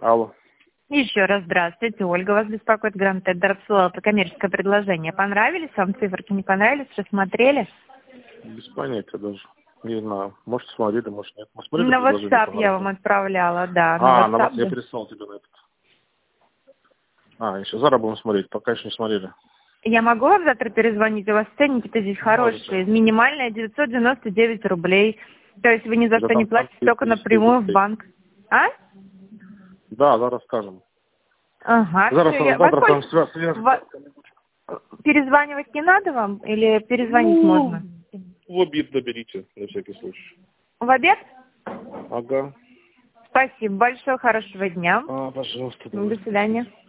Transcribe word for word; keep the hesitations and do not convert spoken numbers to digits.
Алло. Еще раз здравствуйте. Ольга вас беспокоит. Гранд Тендер обсылала это коммерческое предложение. Понравились вам циферки, не понравились? Рассмотрели? Без понятия даже. Не знаю. Может, смотрели, может, нет. Мы смотрели На предложение, WhatsApp я вам отправляла, да. А, на на WhatsApp, вас я да. переслал тебе на этот. А, еще завтра будем смотреть. Пока еще не смотрели. Я могу вам завтра перезвонить? У вас ценники-то здесь хорошие. Минимальная девятьсот девяносто девять рублей. То есть вы ни за Да что не там платите, там только напрямую в банк. А? Да, зараз скажем. Ага. Зараз, Всё, я... завтра Во там сколько- связь. Во- Перезванивать не надо вам? Или перезвонить Ну, можно? в обед доберите, на всякий случай. В обед? Ага. Спасибо большое. Хорошего дня. А, пожалуйста, До давай. свидания.